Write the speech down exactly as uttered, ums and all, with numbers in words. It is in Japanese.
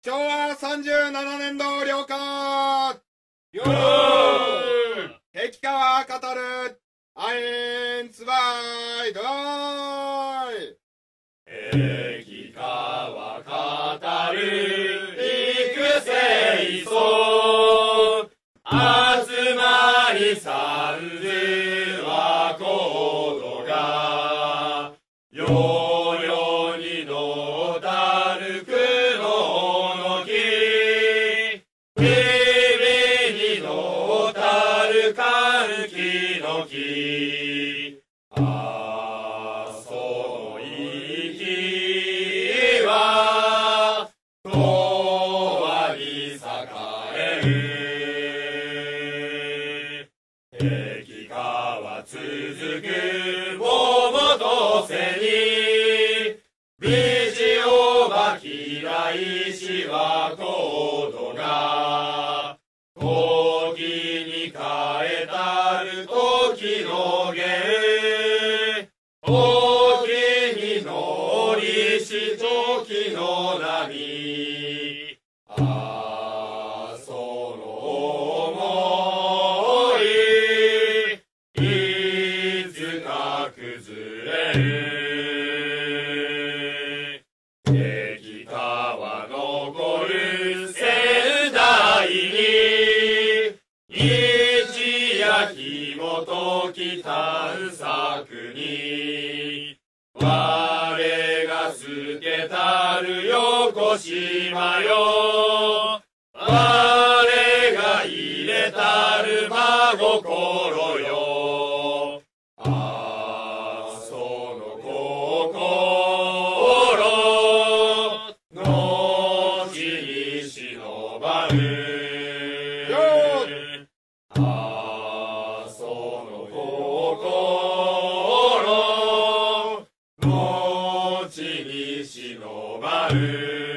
昭和さんじゅうななねんど了下よー敵かは語るアインツバイドイ敵かは語る育成層集まり三途はコードがよよにのたるくののき日々にのたるかんきのきあその息は永遠に栄える敵かは続く桃と背に美事をば嫌いしはコードが時に変えたる時の弦時に乗りし時の波あその想いいつか崩れる敵かは残る仙台に日夜紐解き探索に我が捨てたる横島よ我が入れたる真心よあその心後に忍ばぬあその心後に忍ばぬ